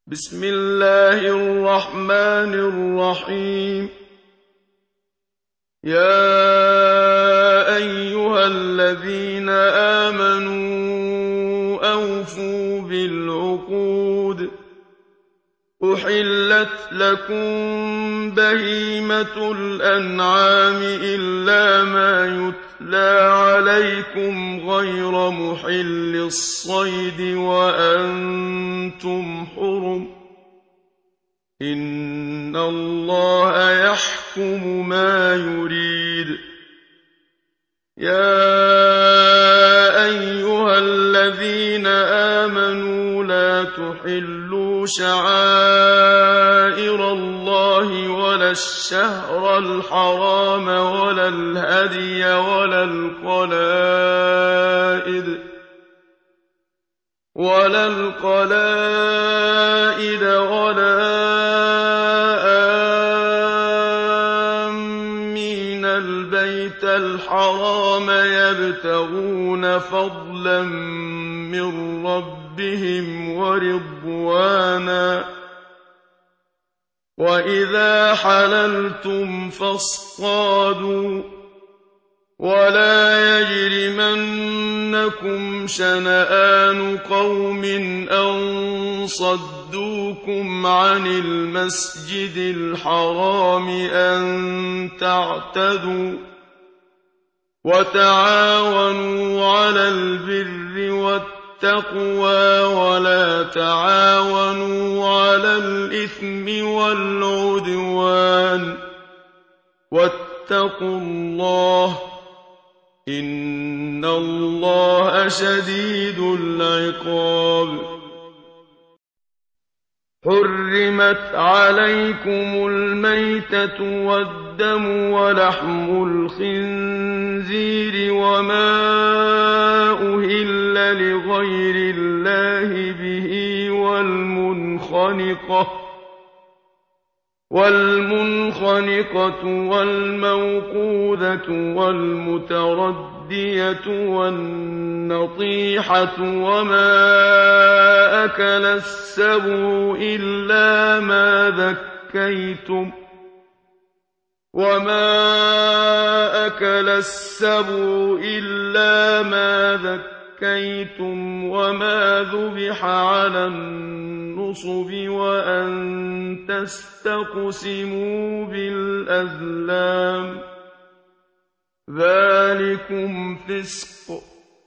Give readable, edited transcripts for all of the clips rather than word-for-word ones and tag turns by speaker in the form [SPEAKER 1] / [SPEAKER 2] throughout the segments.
[SPEAKER 1] بسم الله الرحمن الرحيم. يا أيها الذين آمنوا أوفوا بالعقود. أحلت لكم بهيمة الأنعام إلا ما يتلى عليكم غير محل الصيد وأنتم حرم. إن الله يحكم ما يريد. يا أيها الذين آمنوا لا تحلوا شعائر الله ولا الشهر الحرام ولا الهدي ولا القلائد ولا آمين البيت الحرام يبتغون فضلا من ربهم ورضوانا. وإذا حللتم فاصطادوا ولا يجرمنكم شنآن قوم أن صدوكم عن المسجد الحرام أن تعتدوا. وتعاونوا على البر والتقوى ولا تعاونوا على الإثم والعدوان. واتقوا الله إن الله شديد العقاب. حرمت عليكم الميتة والدم ولحم الخنزير وما أهل لغير الله به والمنخنقة والموقوذة والمتردية والنطيحة وما أكل السبع إلا ما ذكيتم وما ذبح على النصب وأن تستقسموا بالأزلام. ذلكم فسق.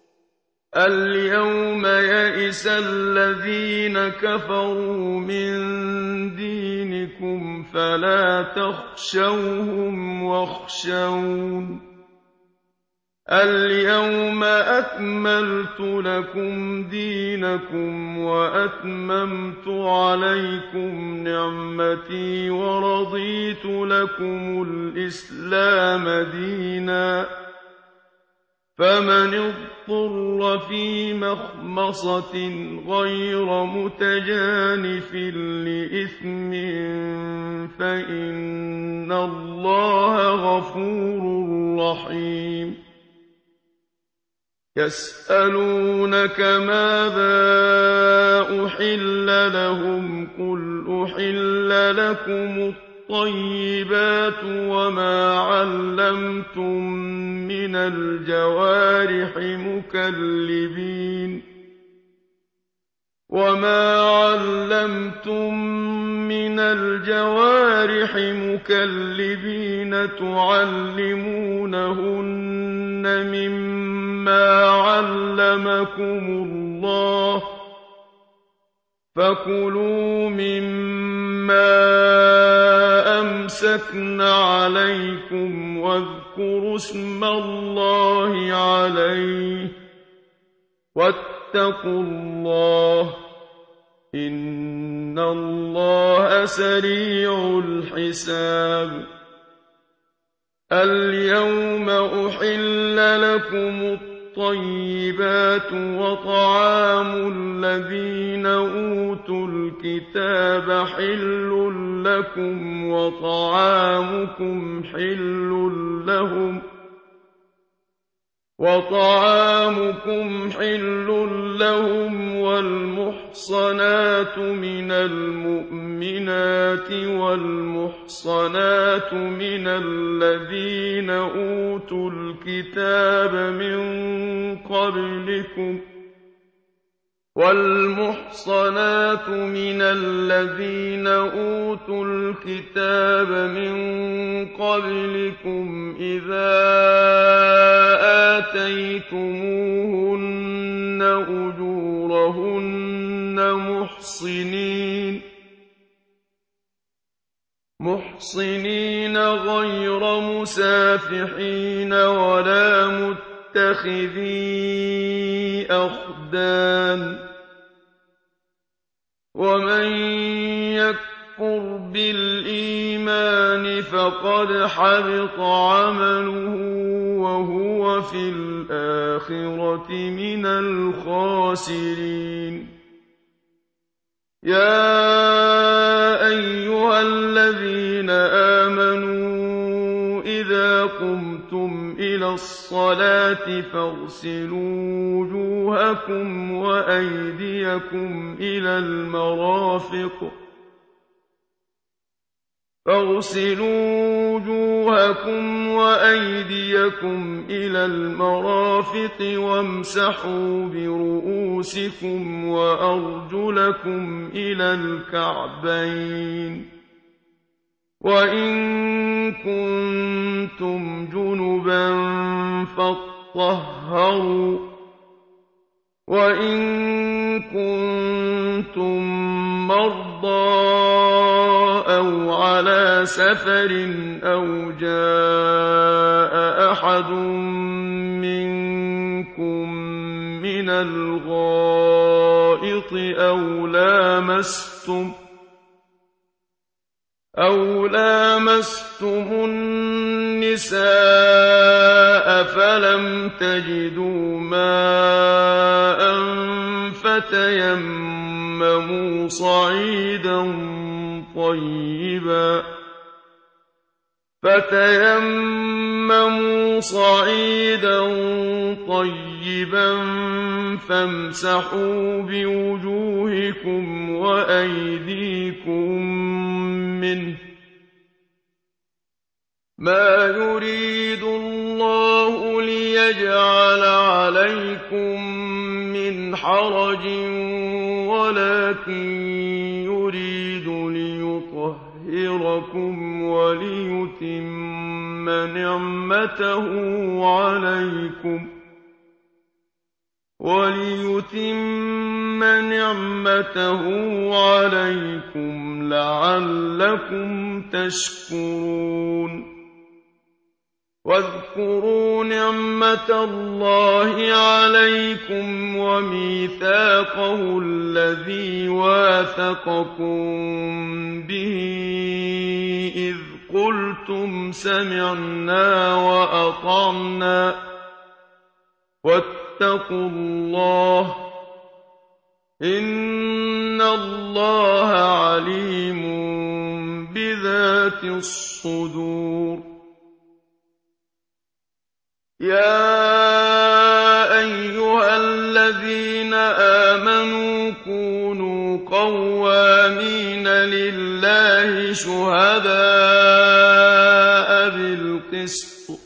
[SPEAKER 1] اليوم يئس الذين كفروا من دينكم فلا تخشوهم واخشون. اليوم أكملت لكم دينكم وأتممت عليكم نعمتي ورضيت لكم الإسلام دينا. فمن اضطر في مخمصة غير متجانف لإثم فإن الله غفور رحيم. يسألونك ماذا أحل لهم قل أحل لكم الطيبات وما علمتم من الجوارح مكلبين تعلمونهن مما علمكم الله فكلوا مما أمسكن عليكم واذكروا اسم الله عليه واتقوا الله إن الله سريع الحساب. اليوم أحل لكم الطيبات وطعام الذين أوتوا الكتاب حل لكم وطعامكم حل لهم وَطَعَامُكُمْ حِلٌّ لَّهُمْ وَالْمُحْصَنَاتُ مِنَ الْمُؤْمِنَاتِ وَالْمُحْصَنَاتُ مِنَ الَّذِينَ أُوتُوا الْكِتَابَ مِن قَبْلِكُمْ إِذَا آتَيْتُمُوهُنَّ أُجُورَهُنَّ مُحْصِنِينَ غَيْرَ مُسَافِحِينَ وَلَا مُتَّخِذِي أَخْدَانٍ ۚ وَمَن يَكْفُرْ بِالْإِيمَانِ فَقَدْ حَبِطَ عَمَلُهُ وَهُوَ فِي الْآخِرَةِ مِنَ الْخَاسِرِينَ يَا أَيُّهَا الَّذِينَ آمَنُوا إِذَا قُمْتُمْ إِلَى الصَّلَاةِ فَاغْسِلُوا وُجُوهَكُمْ وَأَيْدِيَكُمْ إِلَى الْمَرَافِقِ وَامْسَحُوا بِرُءُوسِكُمْ وَأَرْجُلَكُمْ إِلَى الْكَعْبَيْنِ ۚ وَإِن كُنتُمْ جُنُبًا فَاطَّهَّرُوا ۚ وَإِن كُنتُم مَّرْضَىٰ أَوْ عَلَىٰ سَفَرٍ أَوْ جَاءَ أَحَدٌ مِّنكُم مِّنَ الْغَائِطِ أَوْ لَامَسْتُمُ النِّسَاءَ فَلَمْ تَجِدُوا مَاءً فَتَيَمَّمُوا صَعِيدًا طَيِّبًا فَامْسَحُوا بِوُجُوهِكُمْ وَأَيْدِيكُم مِّنْهُ ۚ مَا يُرِيدُ اللَّهُ لِيَجْعَلَ عَلَيْكُم مِّنْ حَرَجٍ وَلَٰكِن يُرِيدُ لِيُطَهِّرَكُمْ وَلِيُتِمَّ نِعْمَتَهُ عَلَيْكُمْ لَعَلَّكُمْ تَشْكُرُونَ وَاذْكُرُوا نِعْمَةَ اللَّهِ عَلَيْكُمْ وَمِيثَاقَهُ الَّذِي وَاثَقَكُم بِهِ إِذْ قُلْتُمْ سَمِعْنَا وَأَطَعْنَا ۖ وَاتَّقُوا اللَّهَ ۚ إِنَّ اللَّهَ عَلِيمٌ بِذَاتِ الصُّدُورِ يَا أَيُّهَا الَّذِينَ آمَنُوا كُونُوا قَوَّامِينَ لِلَّهِ شُهَدَاءَ بِالْقِسْطِ ۖ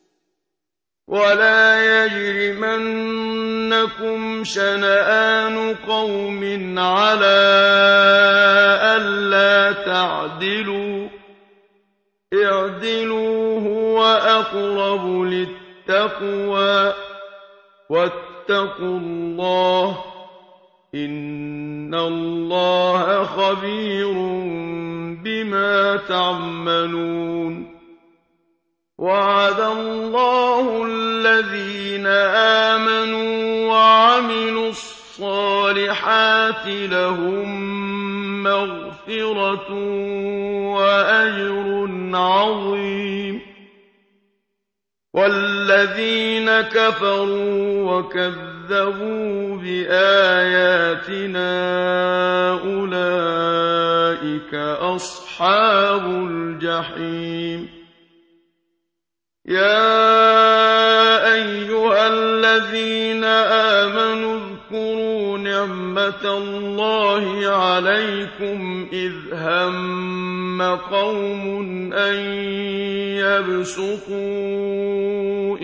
[SPEAKER 1] وَلَا يَجْرِمَنَّكُمْ شَنَآنُ قَوْمٍ عَلَىٰ أَلَّا تَعْدِلُوا ۚ اعْدِلُوا هُوَ أَقْرَبُ لِلتَّقْوَىٰ ۖ وَاتَّقُوا اللَّهَ ۚ إِنَّ اللَّهَ خَبِيرٌ بِمَا تَعْمَلُونَ وَعَدَ اللَّهُ الَّذِينَ آمَنُوا وَعَمِلُوا الصَّالِحَاتِ لَهُم مَّغْفِرَةٌ وَأَجْرٌ عَظِيمٌ وَالَّذِينَ كَفَرُوا وَكَذَّبُوا بِآيَاتِنَا أُولَٰئِكَ أَصْحَابُ الْجَحِيمِ يَا أَيُّهَا اللَّهِ عَلَيْكُمْ إِذْ هَمَّ قَوْمٌ أَن يَبْسُطُوا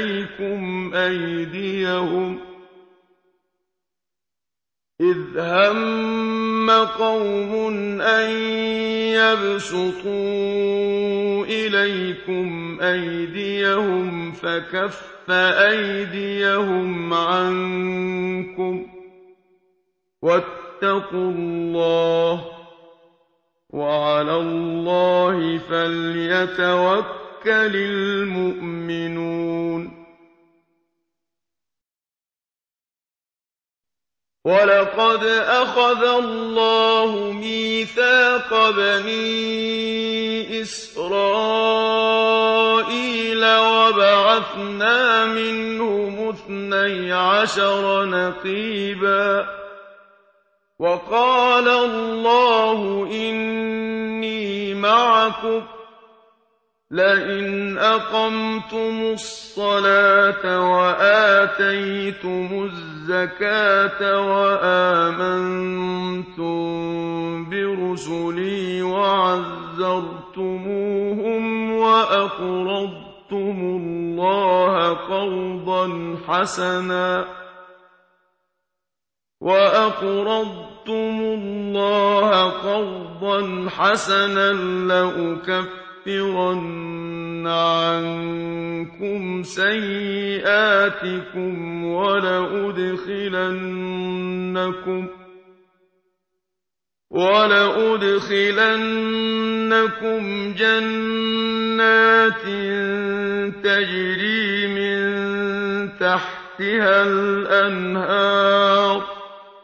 [SPEAKER 1] إِلَيْكُمْ أَيْدِيَهُمْ فَكَفَّ أَيْدِيَهُمْ عَنكُمْ ۖ وَاتَّقُوا اللَّهَ ۚ وَعَلَى اللَّهِ فَلْيَتَوَكَّلِ الْمُؤْمِنُونَ وَلَقَدْ أَخَذَ اللَّهُ مِيثَاقَ بَنِي إِسْرَائِيلَ وَبَعَثْنَا مِنْهُمُ 12 نَقِيبًا ۖ وَقَالَ اللَّهُ إِنِّي مَعَكُمْ ۖ لَئِنْ أَقَمْتُمُ الصَّلَاةَ وَآتَيْتُمُ الزَّكَاةَ وَآمَنتُم بِرُسُلِي وَعَزَّرْتُمُوهُمْ وَأَقْرَضْتُمُ اللَّهَ قَرْضًا حَسَنًا لَّأُكَفِّرَنَّ عَنكُمْ سَيِّئَاتِكُمْ وَلَأُدْخِلَنَّكُمْ جَنَّاتٍ تَجْرِي مِن تَحْتِهَا الْأَنْهَارُ ۚ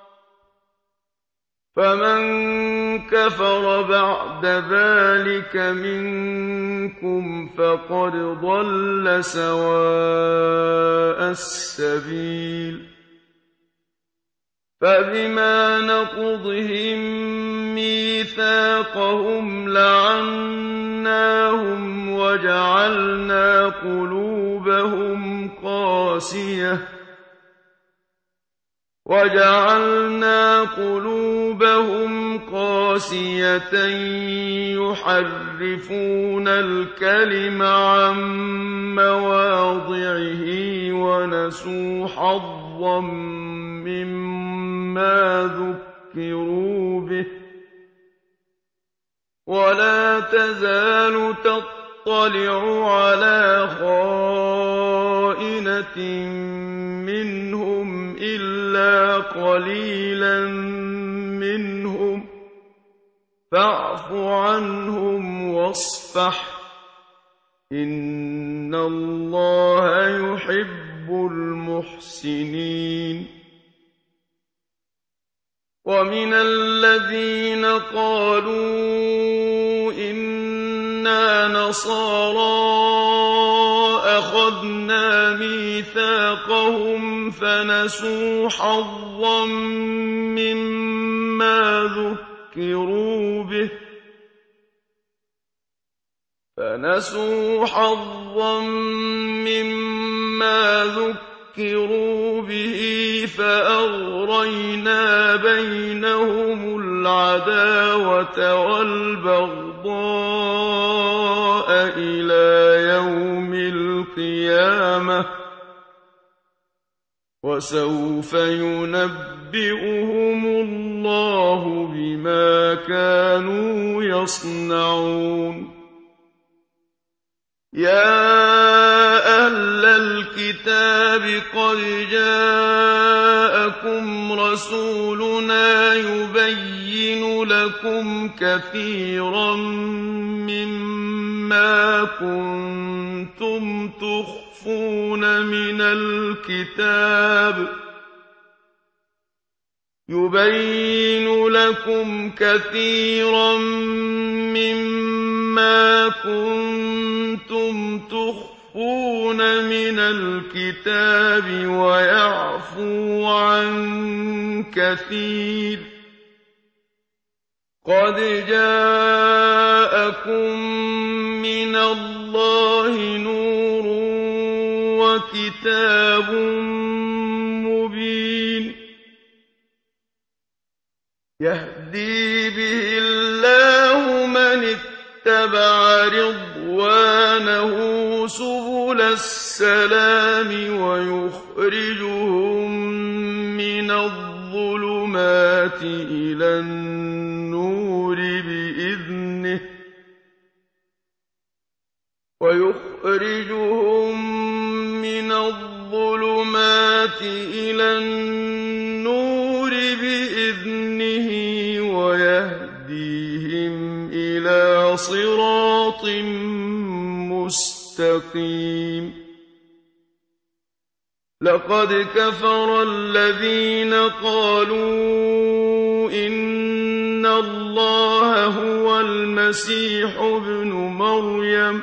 [SPEAKER 1] فَمَن كَفَرَ بَعْدَ ذَٰلِكَ مِنكُمْ فَقَدْ ضَلَّ سَوَاءَ السَّبِيلِ فَبِمَا نَقْضِهِم مِّيثَاقَهُمْ لَعَنَّاهُمْ وَجَعَلْنَا قُلُوبَهُمْ قَاسِيَةً يُحَرِّفُونَ الْكَلِمَ عَن مَّوَاضِعِهِ وَنَسُوا حَظًّا مِّمَّا ذُكِّرُوا بِهِ ۚ وَلَا تَزَالُ تَطَّلِعُ عَلَىٰ خَائِنَةٍ مِّنْهُمْ إِلَّا قَلِيلًا مِّنْهُمْ ۖ فَاعْفُ عَنْهُمْ وَاصْفَحْ ۚ إِنَّ اللَّهَ يُحِبُّ الْمُحْسِنِينَ وَمِنَ الَّذِينَ قَالُوا إِنَّا نَصَارَىٰ أَخَذْنَا مِيثَاقَهُمْ فَنَسُوا حَظًّا مِّمَّا ذُكِّرُوا بِهِ فَأَغْرَيْنَا بَيْنَهُمُ الْعَدَاوَةَ وَالْبَغْضَاءَ إِلَىٰ يَوْمِ الْقِيَامَةِ ۚ وَسَوْفَ يُنَبِّئُهُمُ اللَّهُ بِمَا كَانُوا يَصْنَعُونَ يَا أَهْلَ الْكِتَابِ قَدْ جَاءَكُمْ رَسُولُنَا يُبَيِّنُ لَكُمْ كَثِيرًا مِّمَّا كُنتُمْ تُخْفُونَ مِنَ الْكِتَابِ وَيَعْفُو عَن كَثِيرٍ ۚ قَدْ جَاءَكُم مِّنَ اللَّهِ نُورٌ وَكِتَابٌ مُّبِينٌ يَهْدِي بِهِ اللَّهُ مَنِ اتَّبَعَ رِضْوَانَهُ سُبُلَ السَّلَامِ وَيُخْرِجُهُم مِّنَ الظُّلُمَاتِ إِلَى النُّورِ بِإِذْنِهِ وَيَهْدِيهِمْ إِلَىٰ صِرَاطٍ مُّسْتَقِيمٍ لَقَدْ كَفَرَ الَّذِينَ قَالُوا إِنَّ اللَّهَ هُوَ الْمَسِيحُ ابْنُ مَرْيَمَ ۚ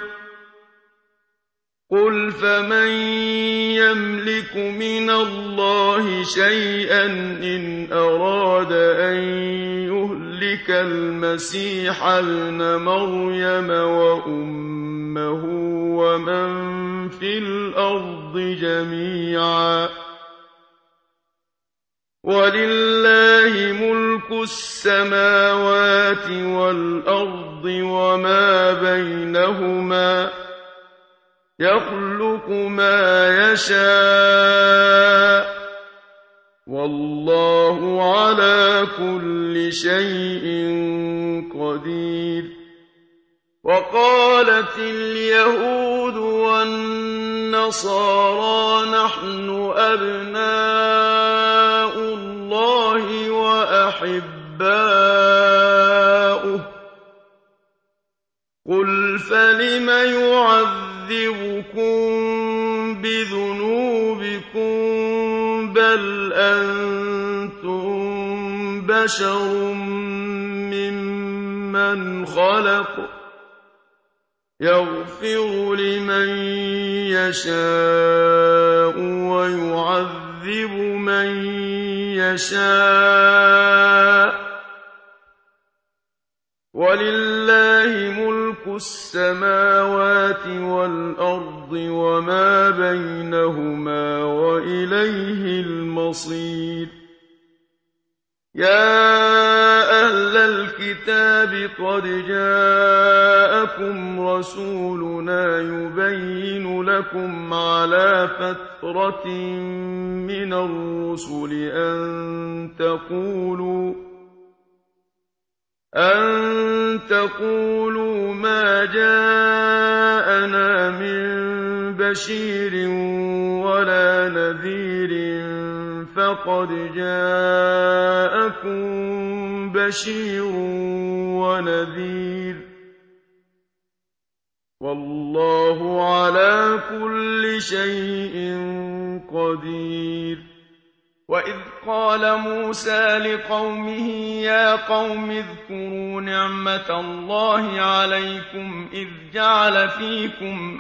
[SPEAKER 1] قُلْ فَمَن يَمْلِكُ مِنَ اللَّهِ شَيْئًا إِنْ أَرَادَ أَن يُهْلِكَ الْمَسِيحَ ابْنَ مَرْيَمَ وَأُمَّهُ وَمَن فِي الْأَرْضِ جَمِيعًا ۗ وَلِلَّهِ مُلْكُ السَّمَاوَاتِ وَالْأَرْضِ وَمَا بَيْنَهُمَا ۚ يَخْلُقُ مَا يَشَاءُ ۚ وَاللَّهُ عَلَىٰ كُلِّ شَيْءٍ قَدِيرٌ وَقَالَتِ الْيَهُودُ وَالنَّصَارَىٰ نَحْنُ أَبْنَاءُ اللَّهِ وَأَحِبَّاؤُهُ ۚ قُلْ فَلِمَ يُعَذِّبُكُم بِذُنُوبِكُم ۖ بَلْ أَنتُم بَشَرٌ مِّمَّنْ خَلَقَ ۚ يَغْفِرُ لِمَن يَشَاءُ وَيُعَذِّبُ مَن يَشَاءُ ۚ وَلِلَّهِ مُلْكُ السَّمَاوَاتِ وَالْأَرْضِ وَمَا بَيْنَهُمَا ۖ وَإِلَيْهِ الْمَصِيرُ يَا أَهْلَ الْكِتَابِ قَدْ جَاءَكُمْ رَسُولُنَا يُبَيِّنُ لَكُمْ عَلَىٰ فَتْرَةٍ مِّنَ الرُّسُلِ أَن تَقُولُوا مَا جَاءَنَا مِن بَشِيرٍ وَلَا نَذِيرٍ فَقَدْ جَاءَكُم بَشِيرٌ وَنَذِيرٌ ۗ وَاللَّهُ عَلَىٰ كُلِّ شَيْءٍ قَدِيرٌ وَإِذْ قَالَ مُوسَىٰ لِقَوْمِهِ يَا قَوْمِ اذْكُرُوا نِعْمَةَ اللَّهِ عَلَيْكُمْ إِذْ جَعَلَ فِيكُمْ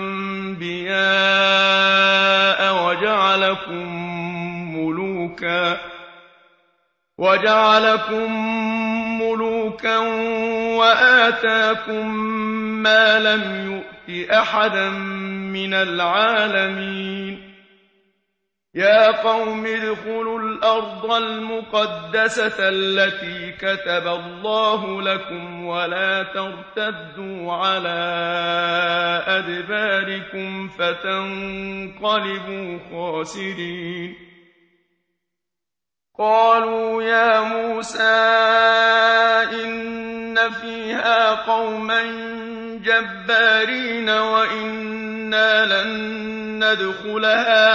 [SPEAKER 1] أَنبِيَاءَ وَجَعَلَكُم مُّلُوكًا وَآتَاكُم مَّا لَمْ يُؤْتِ أَحَدًا مِّنَ الْعَالَمِينَ يَا قَوْمِ ادْخُلُوا الْأَرْضَ الْمُقَدَّسَةَ الَّتِي كَتَبَ اللَّهُ لَكُمْ وَلَا تَرْتَدُّوا عَلَىٰ أَدْبَارِكُمْ فَتَنقَلِبُوا خَاسِرِينَ قَالُوا يَا مُوسَىٰ إِنَّ فِيهَا قَوْمًا جَبَّارِينَ وَإِنَّا لَن ندخلها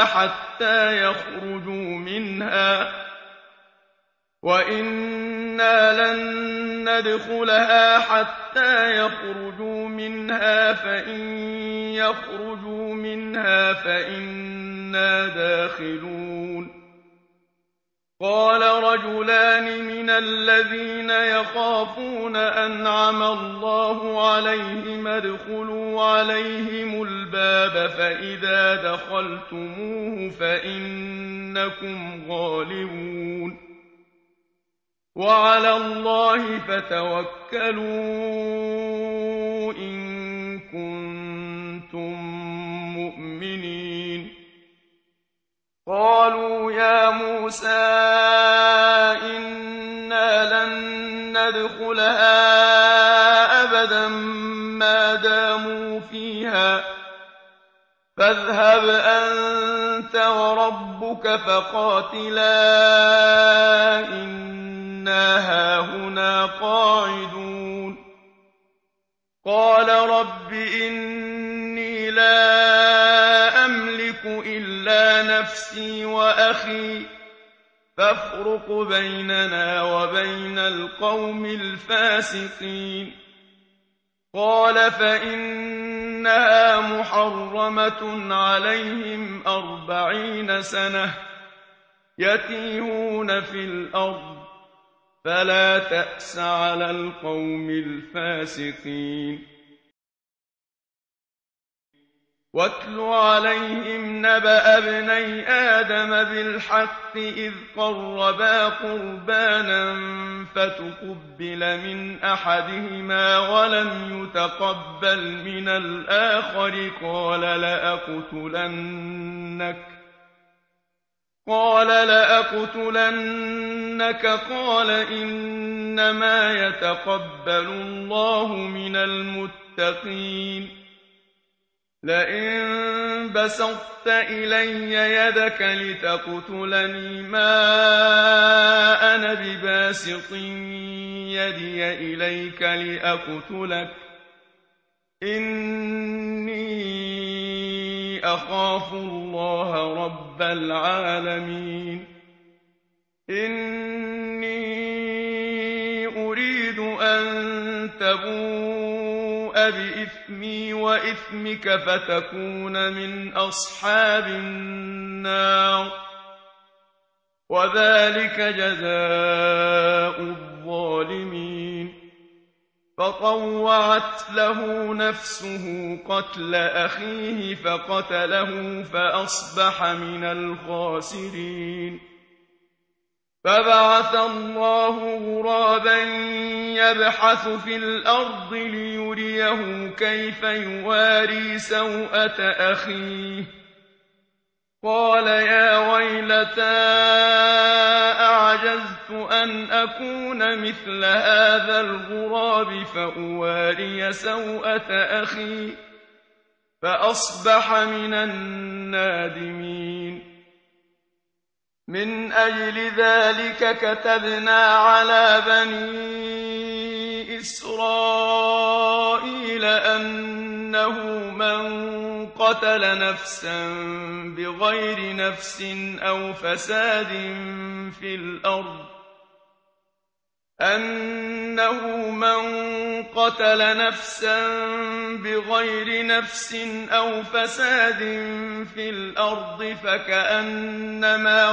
[SPEAKER 1] حتى يخرجوا منها فإن يخرجوا منها فإنا داخلون قَالَ رَجُلَانِ مِنَ الَّذِينَ يَخَافُونَ أَنْعَمَ اللَّهُ عَلَيْهِمْ ادْخُلُوا عَلَيْهِمُ الْبَابَ فَإِذَا دَخَلْتُمُوهُ فَإِنَّكُمْ غَالِبُونَ وَعَلَى اللَّهِ فَتَوَكَّلُوا إِن كُنتُم مُّؤْمِنِينَ قَالُوا يَا مُوسَىٰ إِنَّ إِنَّا لَن نَّدْخُلَهَا أَبَدًا مَّا دَامُوا فِيهَا فَاذْهَبْ أَنتَ وَرَبُّكَ فَقَاتِلَا إِنَّا هَاهُنَا قَاعِدُونَ قَالَ رَبِّ إِنِّي لَا أَمْلِكُ إِلَّا نَفْسِي وَأَخِي فَافْرُقْ بَيْنَنَا وَبَيْنَ الْقَوْمِ الْفَاسِقِينَ قَالَ فَإِنَّهَا مُحَرَّمَةٌ عَلَيْهِمْ 40 سَنَةً يَتِيهُونَ فِي الْأَرْضِ فَلَا تَأْسَ عَلَى الْقَوْمِ الْفَاسِقِينَ وَاتْلُ عَلَيْهِمْ نَبَأَ ابْنَيْ آدَمَ بِالْحَقِّ إِذْ قَرَّبَا قُرْبَانًا فَتُقُبِّلَ مِنْ أَحَدِهِمَا وَلَمْ يُتَقَبَّلْ مِنَ الْآخَرِ قَالَ لَأَقْتُلَنَّكَ قَالَ إِنَّمَا يَتَقَبَّلُ اللَّهُ مِنَ الْمُتَّقِينَ لئن بسطت إلي يدك لتقتلني ما أنا بباسط يدي إليك لأقتلك إني أخاف الله رب العالمين إني أريد أن تبوء بإثمي وإثمك فتكون من أصحاب النار وذلك جزاء الظالمين فطوعت له نفسه قتل أخيه فقتله فأصبح من الخاسرين فبعث الله غرابا يبحث في الأرض ليريه كيف يواري سوءة أخيه قال يا ويلتى أعجزت أن أكون مثل هذا الغراب فأواري سوءة أخي فأصبح من النادمين من أجل ذلك كتبنا على بني إسرائيل أنه من قتل نفسا بغير نفس أو فساد في الأرض فكأنما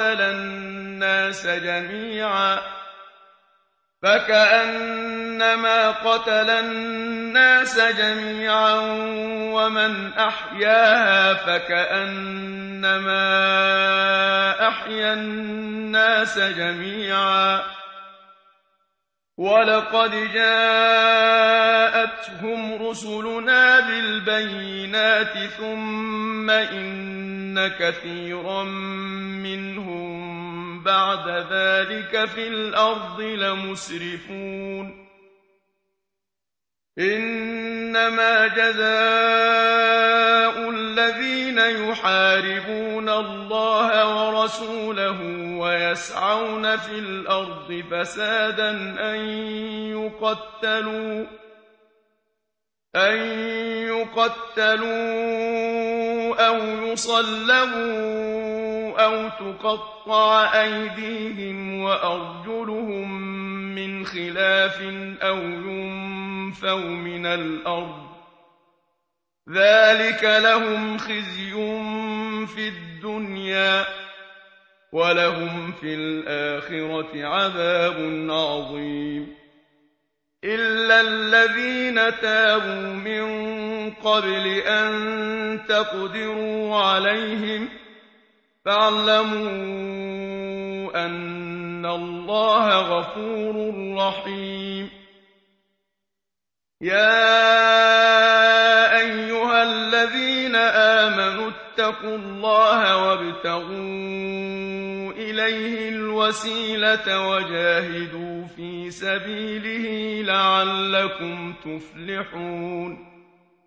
[SPEAKER 1] قتل الناس جميعا ومن أحياها فكأنما أحيا الناس جميعا ولقد جاءتهم رسلنا بالبينات ثم إن كثيرا منهم بعد ذلك في الأرض لمسرفون إنما جزاء الذين يحاربون الله ورسوله ويسعون في الأرض فسادا أن يقتلوا أو يصلبوا أو تقطع أيديهم وأرجلهم من خلاف أو ينفوا من الأرض ذلك لهم خزي في الدنيا ولهم في الآخرة عذاب عظيم إلا الذين تابوا من قبل أن تقدروا عليهم فاعلموا أن الله غفور رحيم يا أيها الذين آمنوا اتقوا الله وابتغوا إِلَيْهِ الْوَسِيلَةَ وَجَاهِدُوا فِي سَبِيلِهِ لَعَلَّكُمْ تُفْلِحُونَ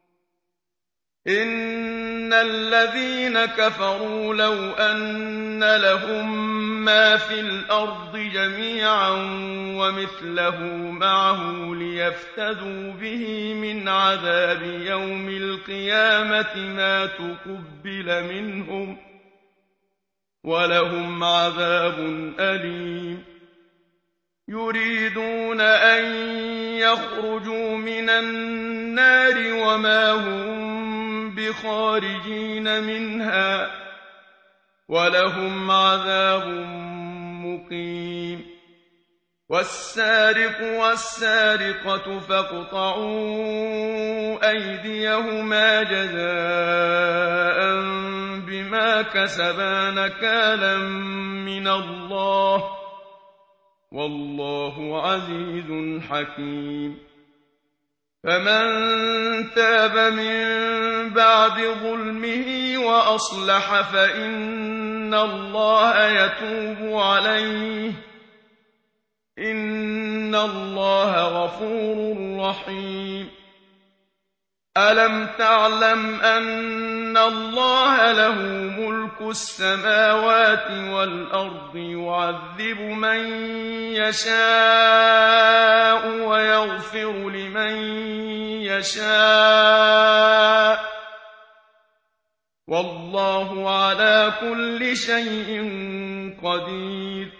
[SPEAKER 1] إِنَّ الَّذِينَ كَفَرُوا لَوْ أَنَّ لَهُم مَّا فِي الْأَرْضِ جَمِيعًا وَمِثْلَهُ مَعَهُ لِيَفْتَدُوا بِهِ مِنْ عَذَابِ يَوْمِ الْقِيَامَةِ مَا تُقُبِّلَ مِنْهُمْ ۖ وَلَهُمْ عَذَابٌ أَلِيمٌ يُرِيدُونَ أَن يَخْرُجُوا مِنَ النَّارِ وَمَا هُم بِخَارِجِينَ مِنْهَا وَلَهُمْ عَذَابٌ مُّقِيمٌ وَالسَّارِقُ وَالسَّارِقَةُ فَاقْطَعُوا أَيْدِيَهُمَا جَزَاءً بِمَا كَسَبَا نَكَالًا مِّنَ اللَّهِ ۗ وَاللَّهُ عَزِيزٌ حَكِيمٌ فَمَن تَابَ مِن بَعْدِ ظُلْمِهِ وَأَصْلَحَ فَإِنَّ اللَّهَ يَتُوبُ عَلَيْهِ ۗ إِنَّ اللَّهَ غَفُورٌ رَّحِيمٌ أَلَمْ تَعْلَمْ أَنَّ اللَّهَ لَهُ مُلْكُ السَّمَاوَاتِ وَالْأَرْضِ يُعَذِّبُ مَن يَشَاءُ وَيَغْفِرُ لِمَن يَشَاءُ ۗ وَاللَّهُ عَلَىٰ كُلِّ شَيْءٍ قَدِيرٌ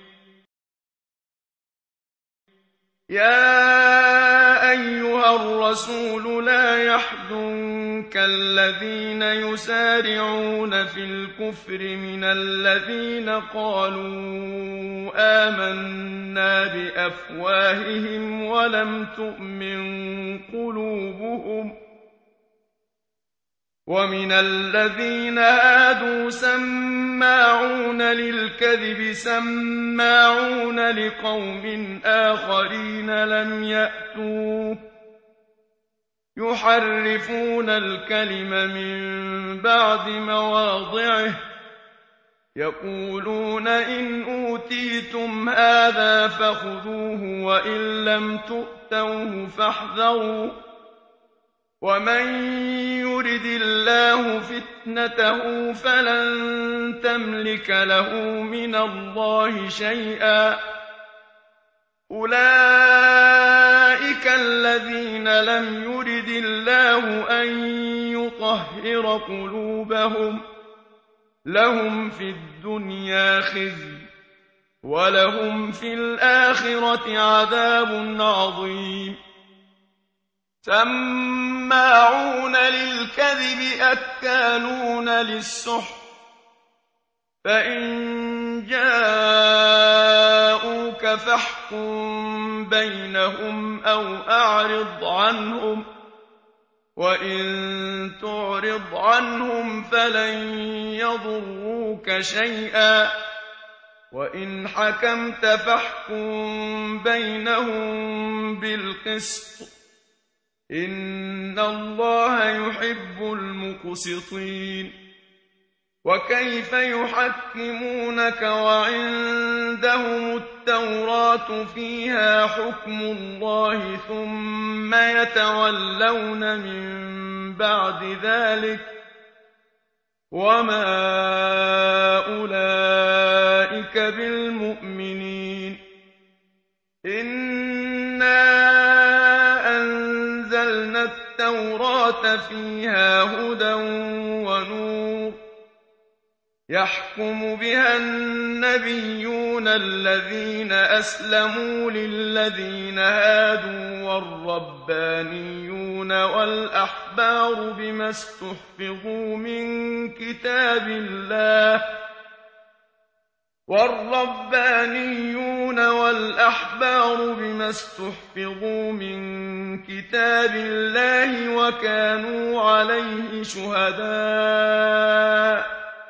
[SPEAKER 1] يَا أَيُّهَا الرَّسُولُ لَا يَحْزُنكَ الَّذِينَ يُسَارِعُونَ فِي الْكُفْرِ مِنَ الَّذِينَ قَالُوا آمَنَّا بِأَفْوَاهِهِمْ وَلَمْ تُؤْمِن قُلُوبُهُمْ ۛ وَمِنَ الَّذِينَ هَادُوا سَمَّاعُونَ لِلْكَذِبِ سَمَّاعُونَ لِقَوْمٍ آخَرِينَ لَمْ يَأْتُوكَ ۖ يُحَرِّفُونَ الْكَلِمَ مِن بَعْدِ مَوَاضِعِهِ ۖ يَقُولُونَ إِنْ أُوتِيتُمْ هَٰذَا فَخُذُوهُ وَإِن لَّمْ تُؤْتَوْهُ فَاحْذَرُوا ۚ وَمَن يُرِدِ اللَّهُ فِتْنَتَهُ فَلَن تَمْلِكَ لَهُ مِنَ اللَّهِ شَيْئًا ۚ أُولَٰئِكَ الَّذِينَ لَمْ يُرِدِ اللَّهُ أَن يُطَهِّرَ قُلُوبَهُمْ ۚ لَهُمْ فِي الدُّنْيَا خِزْيٌ ۖ وَلَهُمْ فِي الْآخِرَةِ عَذَابٌ عَظِيمٌ سَمَّاعُونَ لِلْكَذِبِ أَكَّالُونَ لِلسُّحْتِ ۚ فَإِن جَاءُوكَ فَاحْكُم بَيْنَهُمْ أَوْ أَعْرِضْ عَنْهُمْ ۖ وَإِن تُعْرِضْ عَنْهُمْ فَلَن يَضُرُّوكَ شَيْئًا ۖ وَإِنْ حَكَمْتَ فَاحْكُم بَيْنَهُم بِالْقِسْطِ ۚ إِنَّ اللَّهَ يُحِبُّ الْمُقْسِطِينَ وَكَيْفَ يُحَكِّمُونَكَ وَعِندَهُمُ التَّوْرَاةُ فِيهَا حُكْمُ اللَّهِ ثُمَّ يَتَوَلَّوْنَ مِن بَعْدِ ذَٰلِكَ ۚ وَمَا أُولَٰئِكَ بِالْمُؤْمِنِينَ إِنَّا أَنزَلْنَا التَّوْرَاةَ فِيهَا هُدًى وَنُورٌ ۚ يَحْكُمُ بِهَا النَّبِيُّونَ الَّذِينَ أَسْلَمُوا لِلَّذِينَ هَادُوا وَالرَّبَّانِيُّونَ وَالْأَحْبَارُ بِمَا اسْتُحْفِظُوا مِن كِتَابِ اللَّهِ وَكَانُوا عَلَيْهِ شُهَدَاءَ ۚ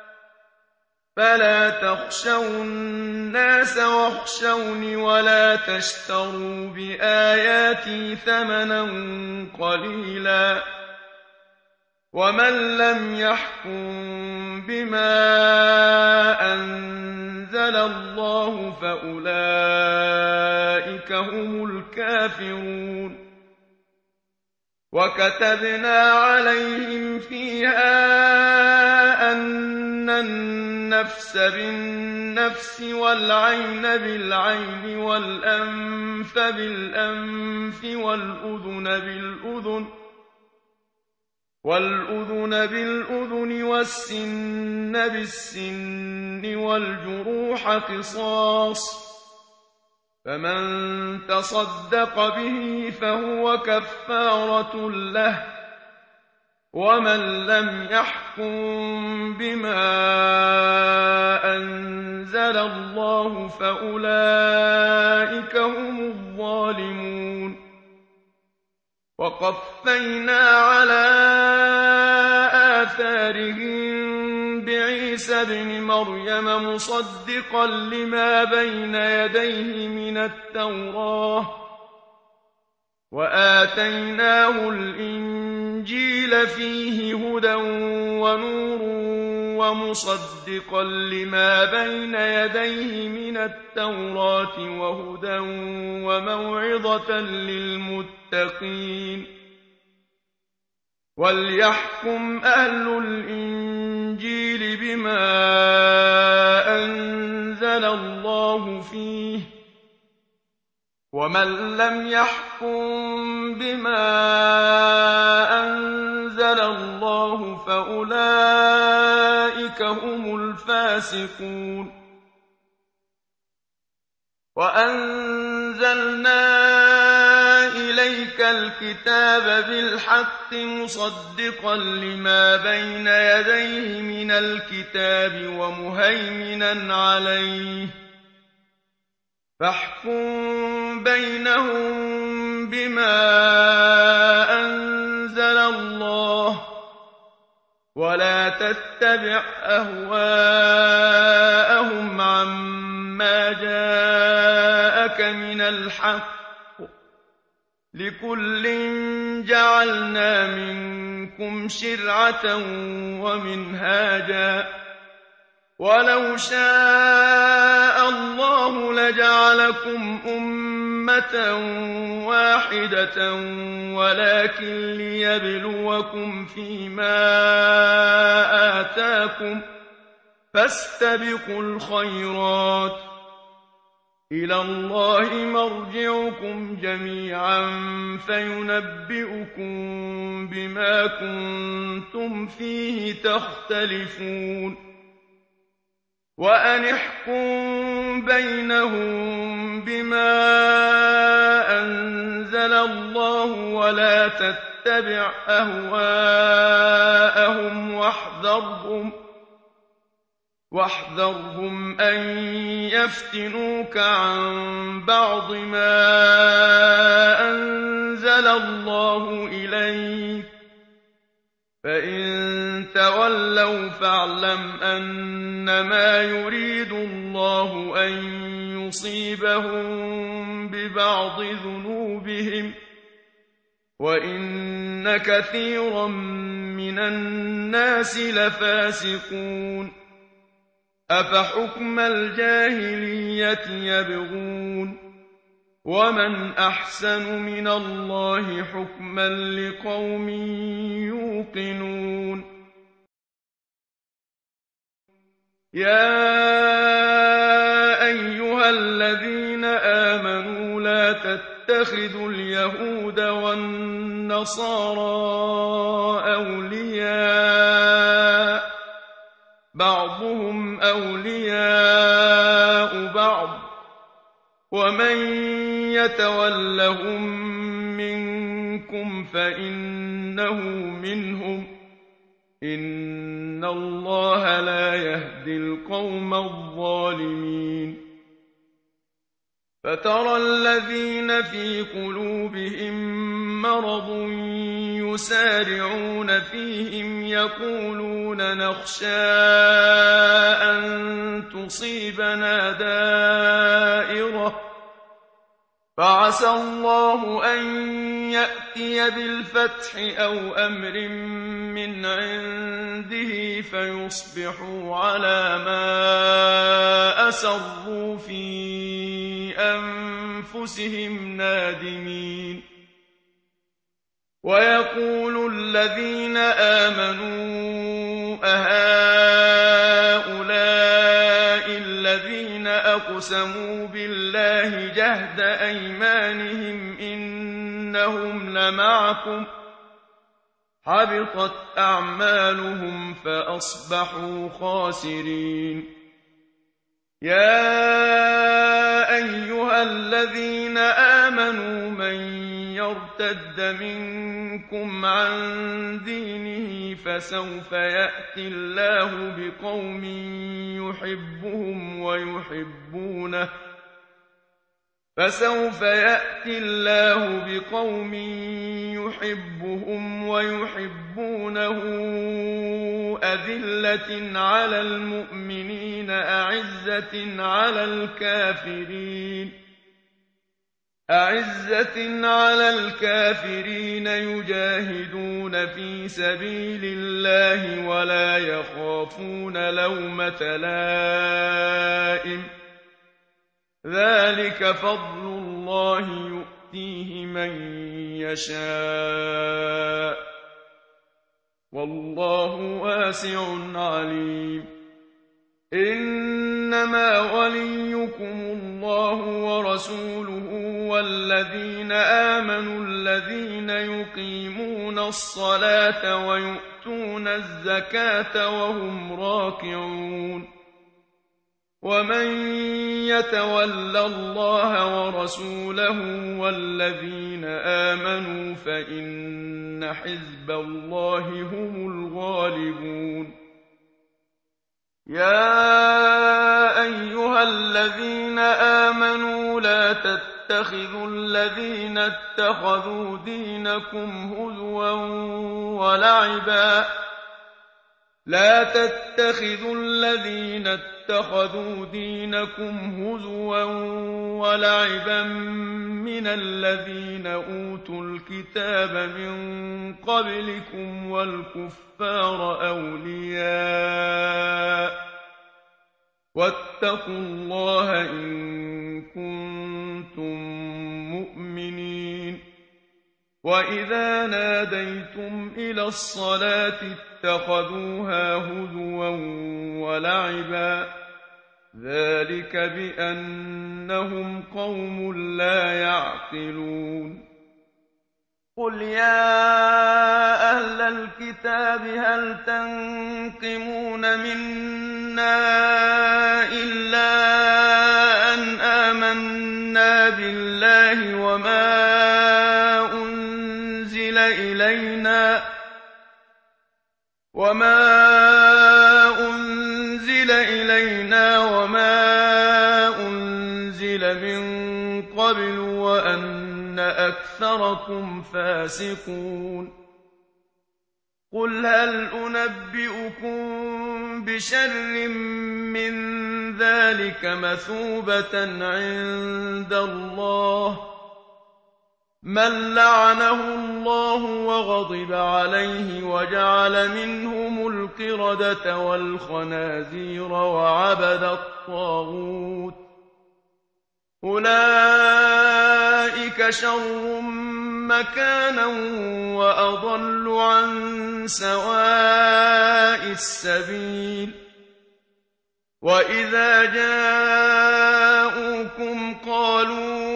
[SPEAKER 1] فَلَا تَخْشَوُا النَّاسَ وَاخْشَوْنِ وَلَا تَشْتَرُوا بِآيَاتِي ثَمَنًا قَلِيلًا ۚ وَمَن لَّمْ يَحْكُم بِمَا أَنزَلَ أنزل الله فأولئك هم الكافرون وكتبنا عليهم فيها أن النفس بالنفس والعين بالعين والأنف بالأنف والأذن بالأذن والسن بالسن والجروح قصاص فمن تصدق به فهو كفارة له ومن لم يحكم بما أنزل الله فأولئك هم الظالمون وقفينا على آثارهم بعيسى ابن مريم مصدقا لما بين يديه من التوراة وآتيناه الإنجيل فيه هدى ونور ومصدقا لما بين يديه من التوراة وهدى وموعظة للمتقين وليحكم أهل الإنجيل بما أنزل الله فيه ومن لم يحكم بما أنزل الله فأولئك هم الفاسقون وأنزلنا إليك الكتاب بالحق مصدقا لما بين يديه من الكتاب ومهيمنا عليه فاحكم بينهم بما أنزل الله ولا تتبع أهواءهم عما جاءك من الحق لكل جعلنا منكم شرعة ومنهاجا ولو شاء الله لجعلكم أمة واحدة ولكن ليبلوكم فيما آتاكم فاستبقوا الخيرات إلى الله مرجعكم جميعا فينبئكم بما كنتم فيه تختلفون وأن احكم بينهم بما أنزل الله ولا تتبع أهواءهم واحذرهم أن يفتنوك عن بعض ما أنزل الله إليك فإن تولوا فاعلم أنما يريد الله أن يصيبهم ببعض ذنوبهم وإن كثيرا من الناس لفاسقون أفحكم الجاهلية يبغون ومن أحسن من الله حكما لقوم يوقنون يا أيها الذين آمنوا لا تتخذوا اليهود والنصارى أولياء بعضهم أولياء بعض ومن يتولهم منكم فإنه منهم إن الله لا يهدي القوم الظالمين فترى الذين في قلوبهم مرض يسارعون فيهم يقولون نخشى أن تصيبنا دائرة فعسى الله أن يأتي بالفتح أو أمر من عنده فيصبحوا على ما أسروا في أنفسهم نادمين ويقول الذين آمنوا أهؤلاء الذين أقسموا بالله جهد أيمانهم إنهم لمعكم حبطت أعمالهم فأصبحوا خاسرين يا أيها الذين آمنوا من يرتد منكم عن دينه فسوف يأتي الله بقوم يحبهم ويحبونه أذلة على المؤمنين أعزة على الكافرين يجاهدون في سبيل الله ولا يخافون لومة لائم ذلك فضل الله يؤتيه من يشاء والله واسع عليم إنما وليكم الله ورسوله والذين آمنوا الذين يقيمون الصلاة ويؤتون الزكاة وهم راكعون ومن يتول الله ورسوله والذين آمنوا فإن حزب الله هم الغالبون يا أيها الذين آمنوا لا تتخذوا الذين اتخذوا دينكم هزوا ولعبا من الذين أوتوا الكتاب من قبلكم والكفار أولياء واتقوا الله إن كنتم مؤمنين وإذا ناديتم إلى الصلاة اتخذوها هزوا ولعبا ذلك بأنهم قوم لا يعقلون قل يا أهل الكتاب هل تنقمون منا إلا أن آمنا بالله وما أنزل إلينا وما أنزل من قبل وأن أكثركم فاسقون قل هل أنبئكم بشر من ذلك مثوبة عند الله من لعنه الله وغضب عليه وجعل منهم القردة والخنازير وعبد الطاغوت أولئك شر مكانا وأضل عن سواء السبيل وإذا جاءوكم قالوا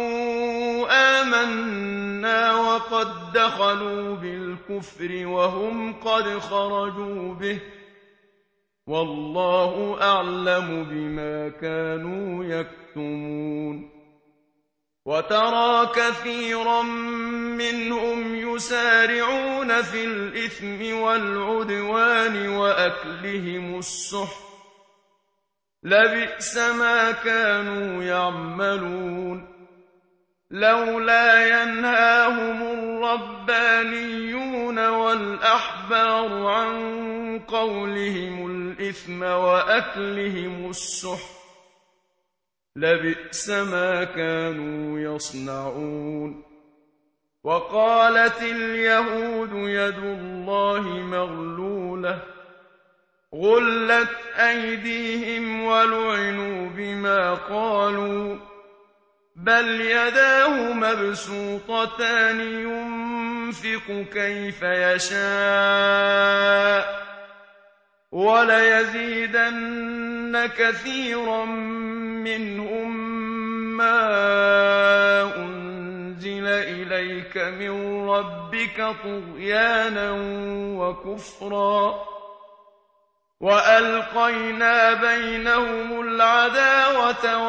[SPEAKER 1] آمنا وقد دخلوا بالكفر وهم قد خرجوا به والله أعلم بما كانوا يكتمون وترى كثيرا منهم يسارعون في الإثم والعدوان وأكلهم السحت لبئس ما كانوا يعملون لولا ينهاهم الربانيون والأحبار عن قولهم الإثم وأكلهم السحت لبئس ما كانوا يصنعون. وقالت اليهود يد الله مغلولة غلت أيديهم ولعنوا بما قالوا بل يداه مبسوطتان ينفق كيف يشاء وليزيدن كثيرا منهم ما أنزل إليك من ربك طغيانا وكفرا وألقينا بينهم العداوة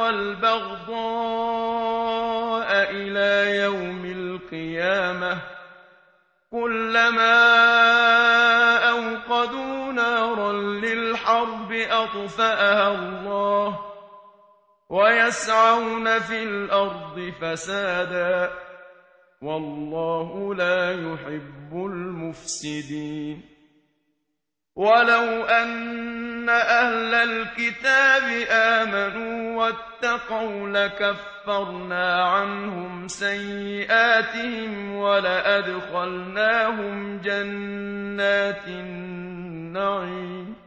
[SPEAKER 1] والبغضاء إلى يوم القيامة كلما أوقدوا نارا للحرب أطفأها الله ويسعون في الأرض فسادا والله لا يحب المفسدين. ولو أن أهل الكتاب آمنوا واتقوا لكفرنا عنهم سيئاتهم ولأدخلناهم جنات النعيم.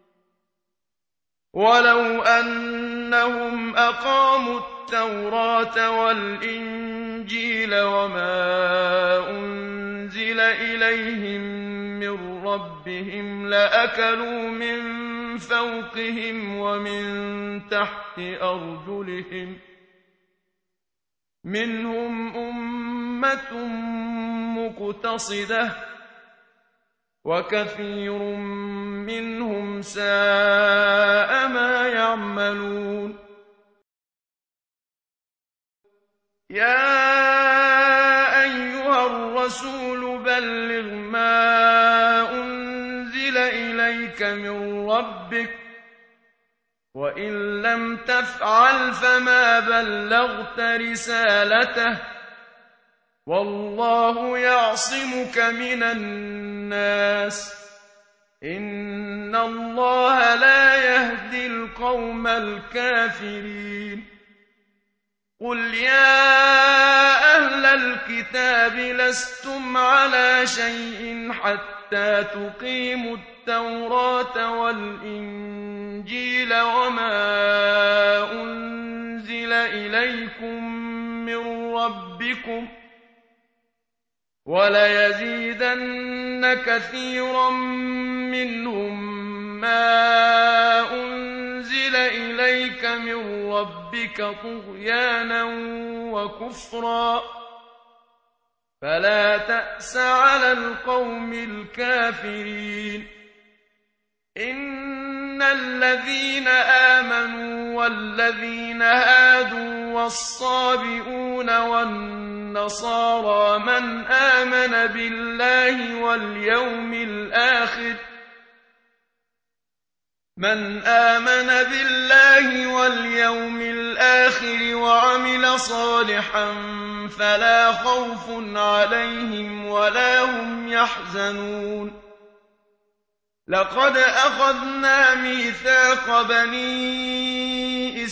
[SPEAKER 1] ولو أنهم أقاموا التوراة والإنجيل وما أنزل إليهم من ربهم لأكلوا من فوقهم ومن تحت أرجلهم منهم أمة مقتصدة وكثير منهم ساء ما يعملون. يا أيها الرسول بلغ ما أنزل إليك من ربك وإن لم تفعل فما بلغت رسالته والله يعصمك من الناس إن الله لا يهدي القوم الكافرين. قل يا أهل الكتاب لستم على شيء حتى تقيموا التوراة والإنجيل وما أنزل إليكم من ربكم وليزيدن كثيرا منهم ما أنزل إليك من ربك طغيانا وكفرا فلا تأس على القوم الكافرين. إن الذين آمنوا والذين هادوا والصابئون والنصارى من آمن بالله واليوم الآخر وعمل صالحا فلا خوف عليهم ولا هم يحزنون. لقد أخذنا ميثاق بني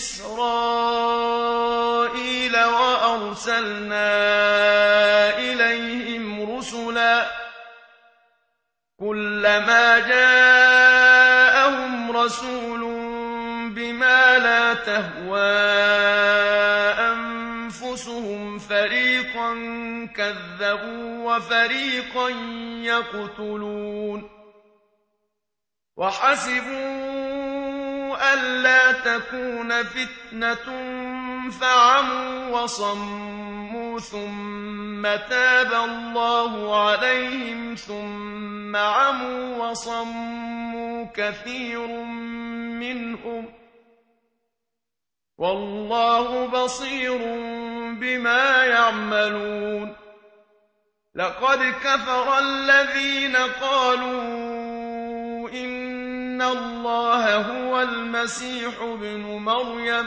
[SPEAKER 1] إسرائيل وأرسلنا إليهم رسلا كلما جاءهم رسول بما لا تهوى أنفسهم فريقا كذبوا وفريقا يقتلون. وحسبوا ألا تكون فتنة فعموا وصموا ثم تاب الله عليهم ثم عموا وصموا كثير منهم والله بصير بما يعملون. لقد كفر الذين قالوا إن الله هو المسيح ابن مريم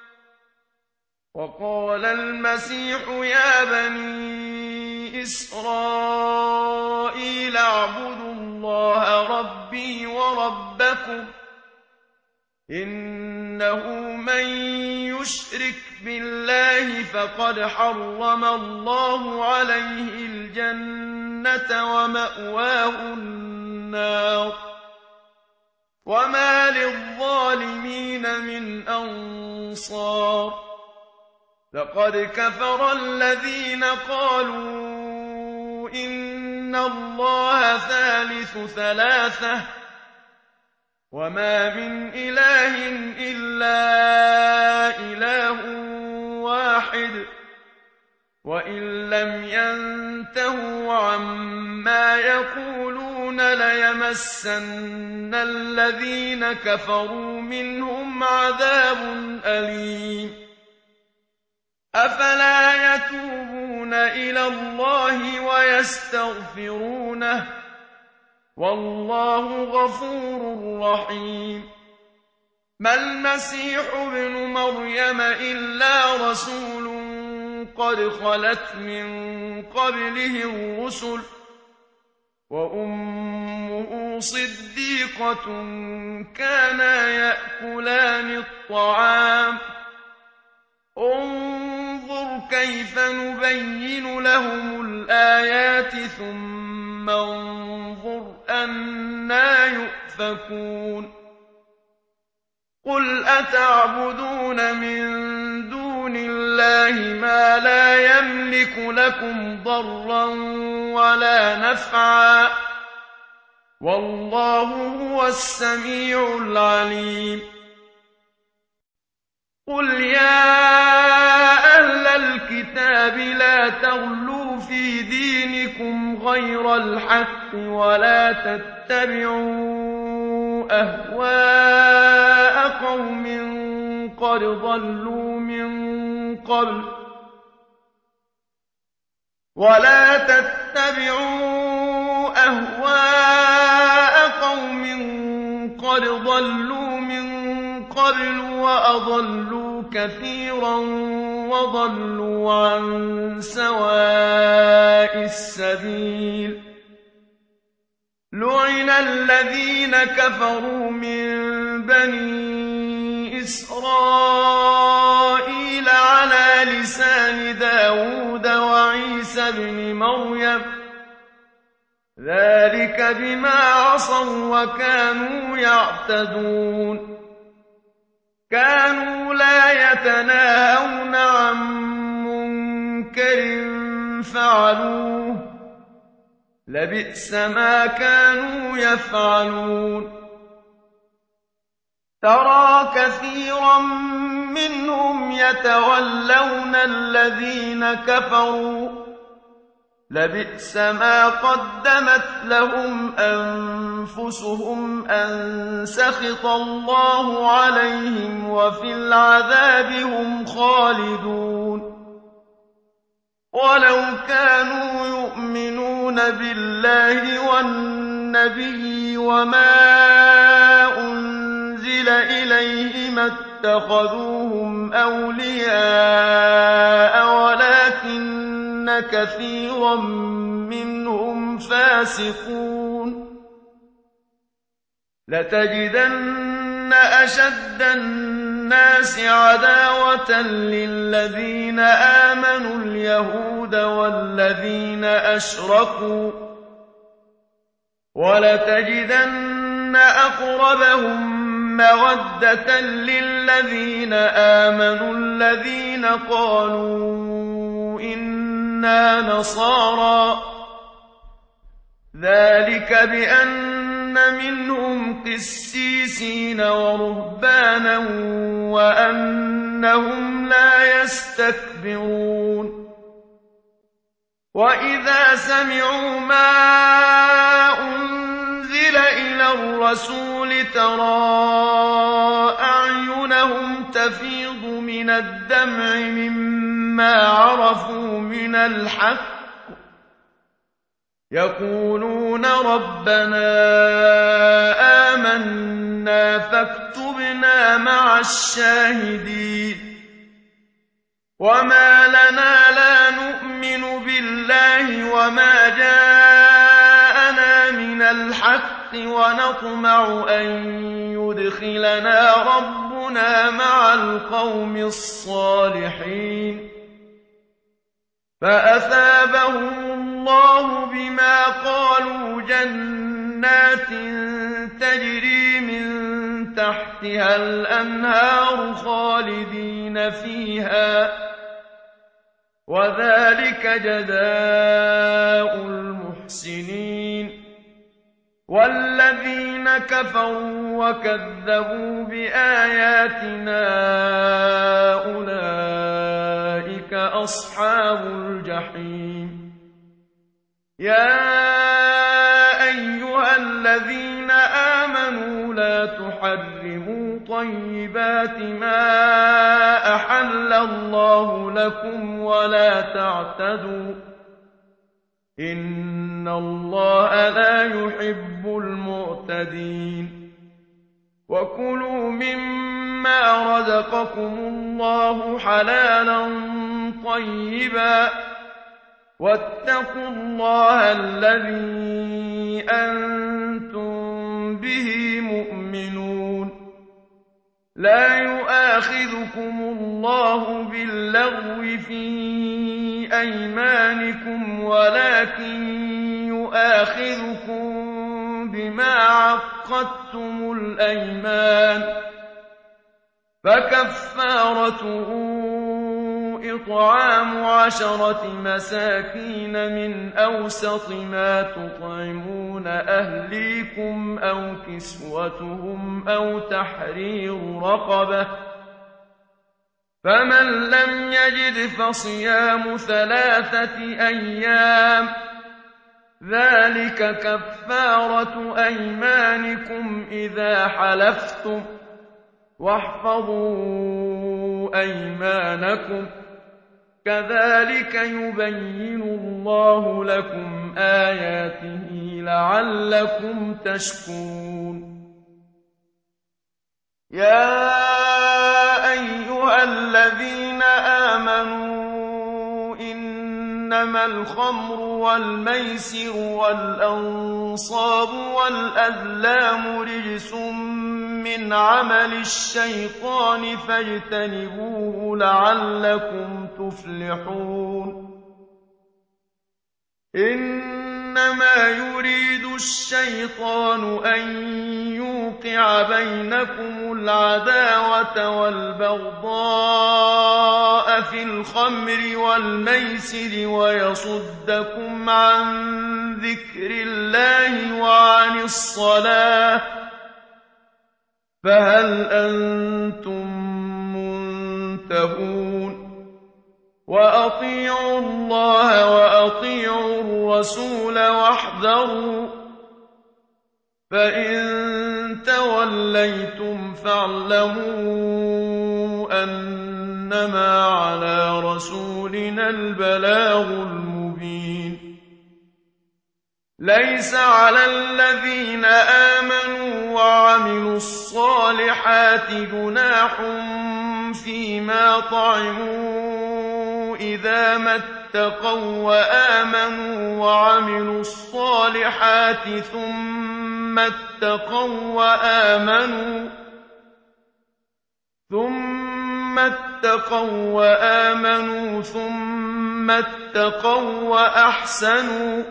[SPEAKER 1] وقال المسيح يا بني إسرائيل اعبدوا الله ربي وربكم إنه من يشرك بالله فقد حرم الله عليه الجنة ومأواه النار وما للظالمين من أنصار لقد كفر الذين قالوا إن الله ثالث ثلاثة وما من إله إلا إله واحد وإن لم ينتهوا عما يقولون ليمسن الذين كفروا منهم عذاب أليم أفلا يتوبون إلى الله ويستغفرونه والله غفور رحيم ما المسيح ابن مريم إلا رسول قد خلت من قبله الرسل وأمه صديقة كانا يأكلان الطعام انظر كيف نبين لهم الآيات ثم انظر أنى يؤفكون قل أتعبدون من دون الله ما لا يملك لكم ضرا ولا نفعا والله هو السميع العليم قل يا أهل الكتاب لا تغلوا في دينكم غير الحق ولا تتبعوا أهواء قوم قد ضلوا من قبل وأضلوا كثيرا وضلوا عن سواء السبيل لعن الذين كفروا من بني إسرائيل على لسان داود وعيسى بن مريم ذلك بما عصوا وكانوا يعتدون كانوا لا يتناهون عن منكر فعلوه لبئس ما كانوا يفعلون ترى كثيرا منهم يتولون الذين كفروا لبئس ما قدمت لهم أنفسهم أن سخط الله عليهم وفي العذاب هم خالدون ولو كانوا يؤمنون بالله والنبي وما أنزل إليه ما اتخذوهم أولياء ولكن كثيرا منهم فاسقون لتجدن أشد الناس عداوة للذين آمنوا اليهود والذين أشركوا ولتجدن أقربهم مودة للذين آمنوا الذين قالوا إنا نصارى ذلك بأن منهم قسيسين ورهبانا وأنهم لا يستكبرون وإذا سمعوا ما أنزل إلى الرسول ترى أعينهم تفيض من الدمع مما عرفوا من الحق يقولون ربنا آمنا فاكتبنا مع الشاهدين وما لنا لا نؤمن بالله وما جاءنا من الحق ونطمع أن ليدخلنا ربنا مع القوم الصالحين فأثابهم الله بما قالوا جنات تجري من تحتها الأنهار خالدين فيها وذلك جزاء المحسنين والذين كفروا وكذبوا بآياتنا أولئك أصحاب الجحيم يا أيها الذين آمنوا لا تحرموا طيبات ما أحل الله لكم ولا تعتدوا إن الله لا يحب المعتدين وكلوا مما رزقكم الله حلالا طيبا واتقوا الله الذي أنتم به مؤمنون لا يؤاخذكم الله باللغو في أيمانكم ولكن يؤاخذكم بما عقدتم الأيمان فكفارته إطعام 10 مساكين من أوسط ما تطعمون أهليكم أو كسوتهم أو تحرير رقبة فمن لم يجد فصيام 3 أيام ذلك كفارة أيمانكم إذا حلفتم واحفظوا أيمانكم كذلك يبين الله لكم آياته لعلكم تشكرون يا أيها الذين آمنوا إنما الخمر والميسر والأنصاب والأزلام رجس من عمل الشيطان فاجتنبوه لعلكم تفلحون إنما يريد الشيطان أن يوقع بينكم العداوة والبغضاء في الخمر والميسر ويصدكم عن ذكر الله وعن الصلاة فهل أنتم منتهون وأطيعوا الله وأطيعوا الرسول واحذروا فإن توليتم فاعلموا أنما على رسولنا البلاغ المبين ليس على الذين آمنوا وعملوا الصالحات جناح فيما طعموا إذا ما اتقوا وآمنوا وعملوا الصالحات ثم اتقوا وآمنوا ثم اتقوا وأحسنوا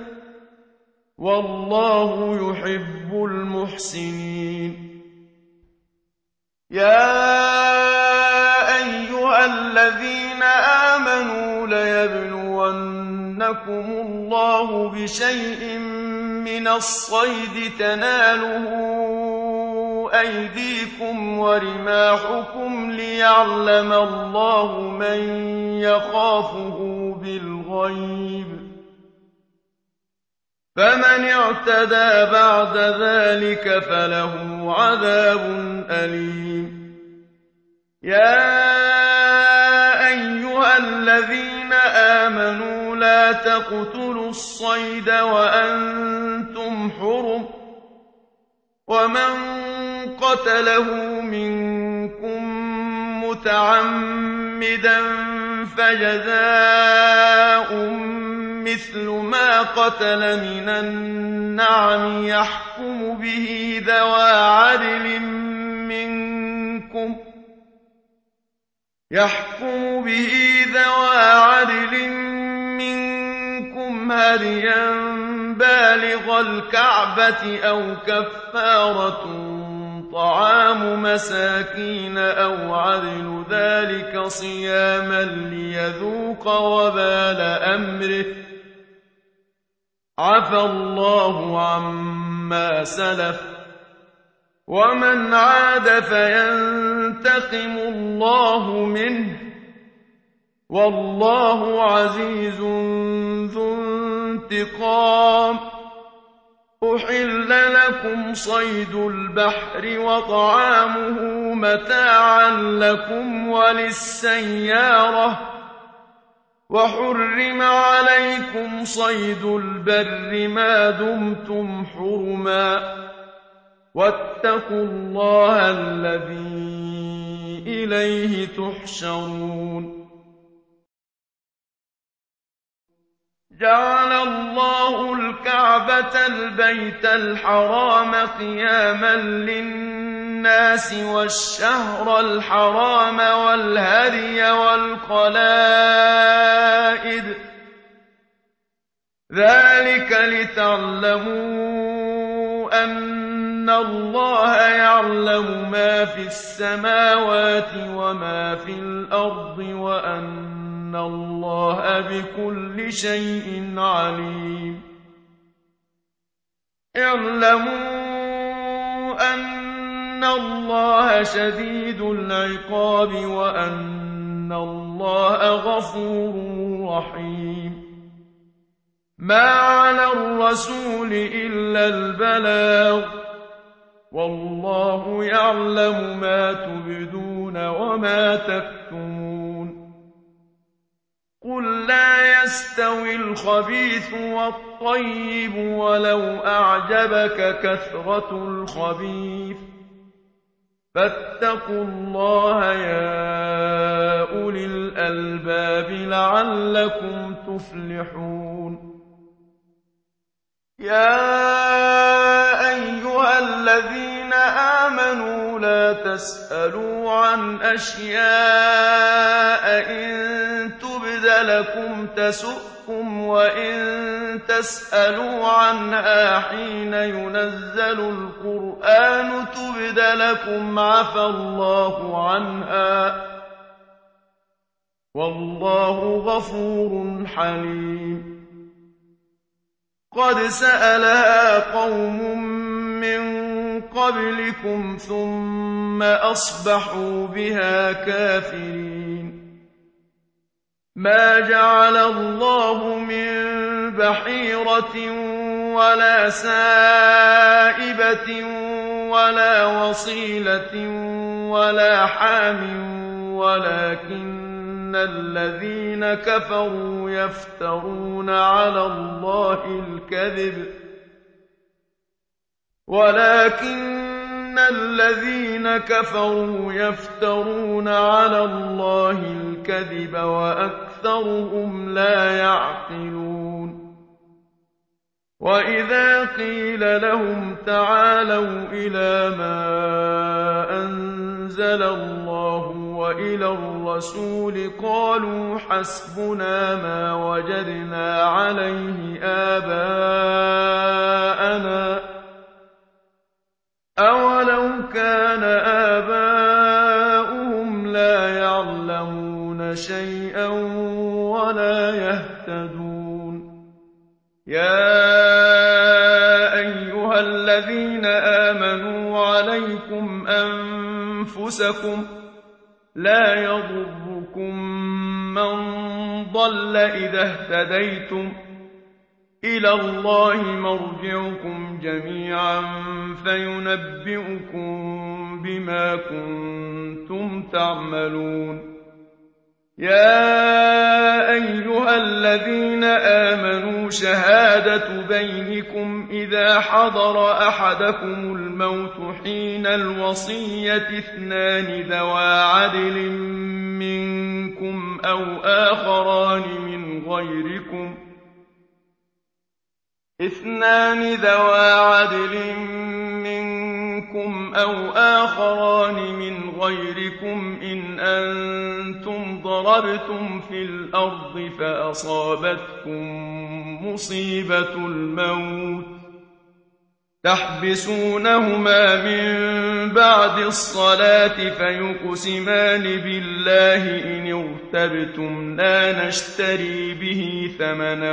[SPEAKER 1] والله يحب المحسنين يا أيها الذين آمنوا ليبلونكم الله بشيء من الصيد تناله أيديكم ورماحكم ليعلم الله من يخافه بالغيب فمن اعتدى بعد ذلك فله عذاب أليم يا أيها الذين آمنوا لا تقتلوا الصيد وأنتم حرم ومن قتله منكم متعمدا فجزاء مثل ما قتل من النعم يحكم به ذوى عدل منكم يحكم به ذوى عدل منكم هديا بالغ الكعبة أو كفارة طعام مساكين أو عدل ذلك صياما ليذوق وبال أمره عفى الله عما سلف ومن عاد فينتقم الله منه والله عزيز ذو انتقام أحل لكم صيد البحر وطعامه متاعا لكم وللسيارة وحرم عليكم صيد البر ما دمتم حرما واتقوا الله الذي إليه تحشرون جعل الله الكعبة البيت الحرام قياما للناس والشهر الحرام والهدي والقلائد ذلك لتعلموا أن الله يعلم ما في السماوات وما في الأرض وأن الله بكل شيء عليم اعلموا أن الله شديد العقاب وأن الله غفور رحيم ما على الرسول إلا البلاغ والله يعلم ما تبدون وما تكتمون قل لا يستوي الخبيث والطيب ولو أعجبك كثرة الخبيث فاتقوا الله يا أولي الألباب لعلكم تفلحون يا أيها الذين آمنوا لا تسألوا عن أشياء إن تبد لكم تسؤكم وإن تسألوا عنها حين ينزل القرآن تبد لكم عفى الله عنها والله غفور حليم قد سألها قوم من قبلكم ثم أصبحوا بها كافرين ما جعل الله من بحيرة ولا سائبة ولا وصيلة ولا حام ولكن الذين كفروا يفترون على الله الكذب وأكثرهم لا يعقلون وإذا قيل لهم تعالوا إلى ما أنزل الله وإلى الرسول قالوا حسبنا ما وجدنا عليه آباءنا أولو كان آباؤهم لا يعلمون شيئا ولا يهتدون يا أيها الذين آمنوا عليكم أنفسكم لا يضركم من ضل إذا اهتديتم إلى الله مرجعكم جميعا فينبئكم بما كنتم تعملون يا أيها الذين آمنوا شهادة بينكم إذا حضر أحدكم الموت حين الوصية اثنان ذوى عدل منكم أو آخران منكم أو آخران من غيركم إن أنتم ضربتم في الأرض فأصابتكم مصيبة الموت تحبسونهما من بعد الصلاة فيقسمان بالله إن ارتبتم لا نشتري به ثمنا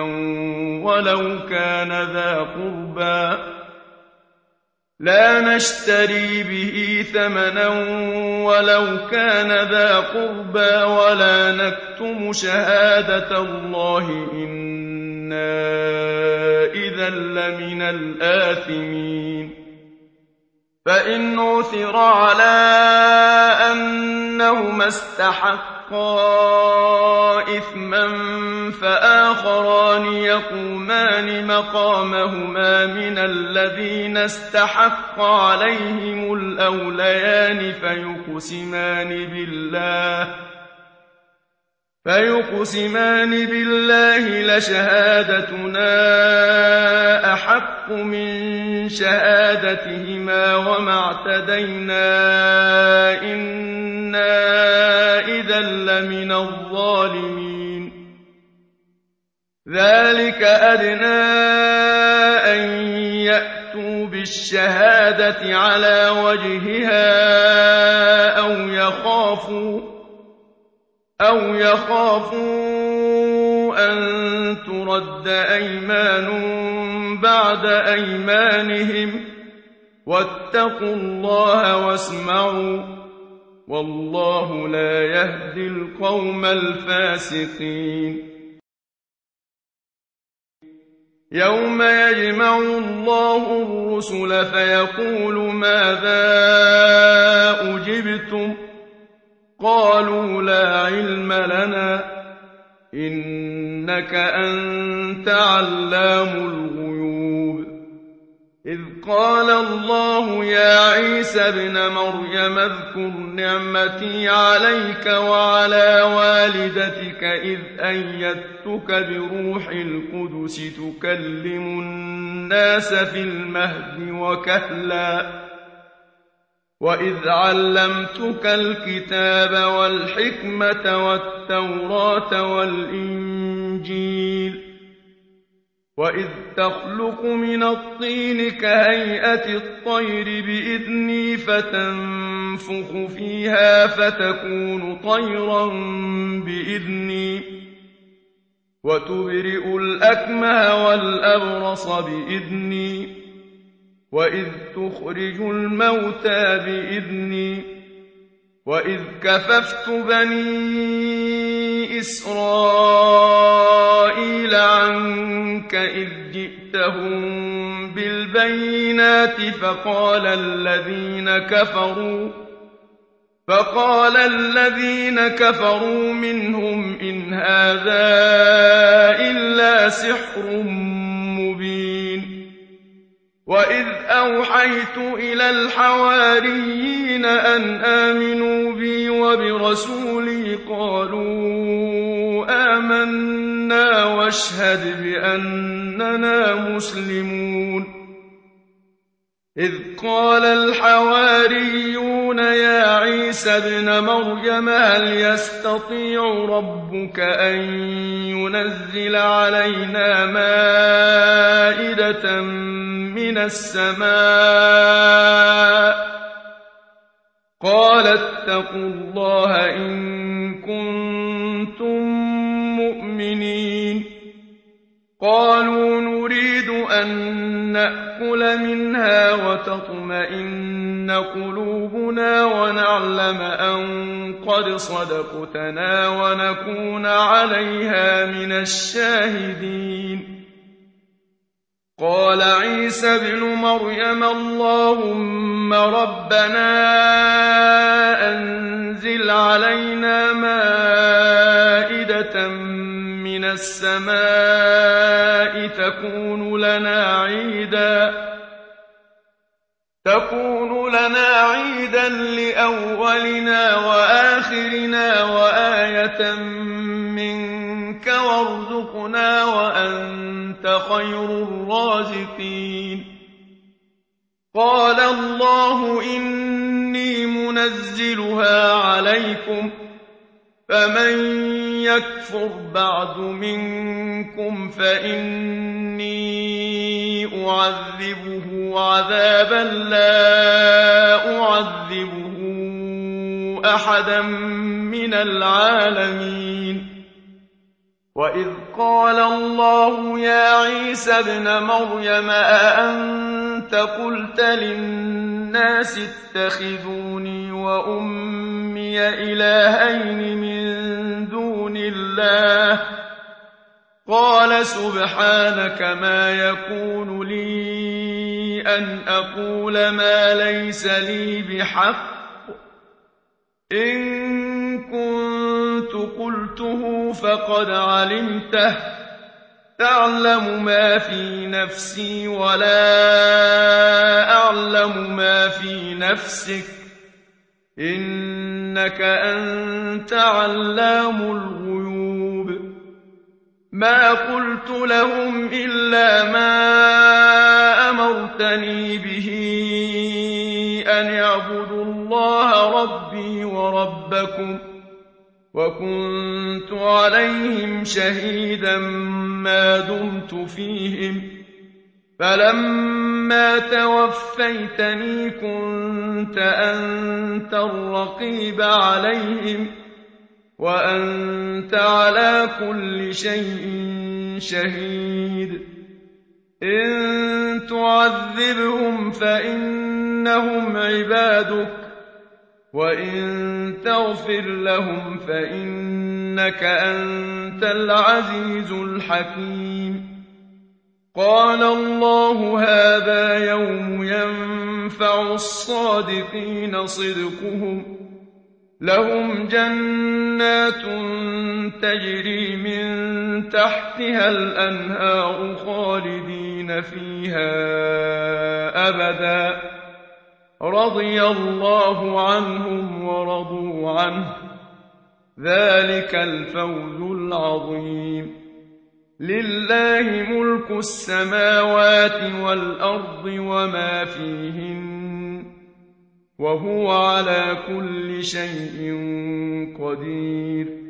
[SPEAKER 1] ولو كان ذا قربى ولا نكتم شهادة الله إنا إذا لمن الآثمين فإن عثر على أنهما استحقا إثما فآخران يقومان مقامهما من الذين استحق عليهم الأوليان فيقسمان بالله لشهادتنا أحق من شهادتهما وما اعتدينا إنا إذا لمن الظالمين ذلك أدنى أن يأتوا بالشهادة على وجهها أو يخافوا أن ترد أيمان بعد أيمانهم واتقوا الله واسمعوا والله لا يهدي القوم الفاسقين يوم يجمع الله الرسل فيقول ماذا أجبتم قالوا لا علم لنا إنك أنت علام الغيوب إذ قال الله يا عيسى ابن مريم اذكر نعمتي عليك وعلى والدتك إذ أيدتك بروح القدس تكلم الناس في المهد وكهلا وإذ علمتك الكتاب والحكمة والتوراة والإنجيل وإذ تخلق من الطين كهيئة الطير بإذني فتنفخ فيها فتكون طيرا بإذني وتبرئ الأكمه والأبرص بإذني وإذ تخرج الموتى بإذني وإذ كففت بني إسرائيل عنك إذ جئتهم بالبينات فقال الذين كفروا منهم إن هذا إلا سحر مبين وإذ أوحيت إلى الحواريين أن آمنوا بي وبرسولي قالوا آمنا واشهد بأننا مسلمون إذ قال الحواريون يا عيسى ابن مريم هل يستطيع ربك أن ينزل علينا مائدة من السماء قال اتقوا الله إن كنتم مؤمنين قالوا نريد أن نأكل منها وتطمئن قلوبنا ونعلم أن قد صدقتنا ونكون عليها من الشاهدين قال عيسى ابن مريم اللهم ربنا أنزل علينا مائدة من السماء تكون لنا عيدا لأولنا وآخرنا وآية منك وارزقنا وأنت خير الرازقين قال الله إني منزلها عليكم فمن يكفر بعد منكم فإني أعذبه عذابا لا أعذبه أحدا من العالمين وإذ قال الله يا عيسى ابن مريم أأنت قلت للناس اتخذوني وأمي إلهين من دون الله قال سبحانك ما يكون لي أن أقول ما ليس لي بحق إن كنت قلته فقد علمته تعلم ما في نفسي ولا أعلم ما في نفسك إنك أنت علام الغيوب ما قلت لهم إلا ما أمرتني به أن اعبدوا الله ربي وربكم وكنت عليهم شهيدا ما دمت فيهم فلما توفيتني كنت أنت الرقيب عليهم وأنت على كل شيء شهيد إن تعذبهم فإنهم عبادك وإن تغفر لهم فإنك أنت العزيز الحكيم قال الله هذا يوم ينفع الصادقين صدقهم لهم جنات تجري من تحتها الأنهار خالدين فيها أبدا رضي الله عنهم ورضوا عنه ذلك الفوز العظيم لله ملك السماوات والأرض وما فيهن وهو على كل شيء قدير